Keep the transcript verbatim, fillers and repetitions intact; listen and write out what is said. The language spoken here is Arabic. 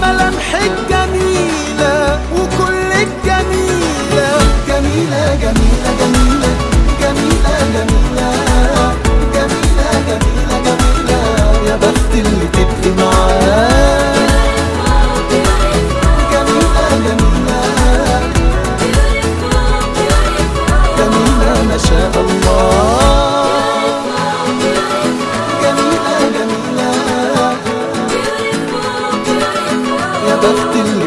ملامحك جميلة وكلك جميلة، جميلة جميلة جميلة جميلة جميلة جميلة جميلة جميلة، يا بخت اللي تبقي معاه. جميلة جميلة جميلة ما شاء الله، جميلة جميلة يا بخت اللي